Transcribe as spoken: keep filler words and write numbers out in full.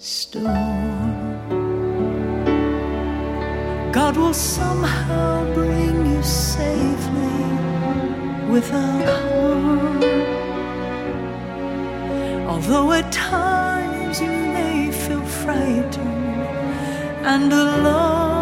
storm. God will somehow bring you safely without harm. Although at times you may feel frightened and alone,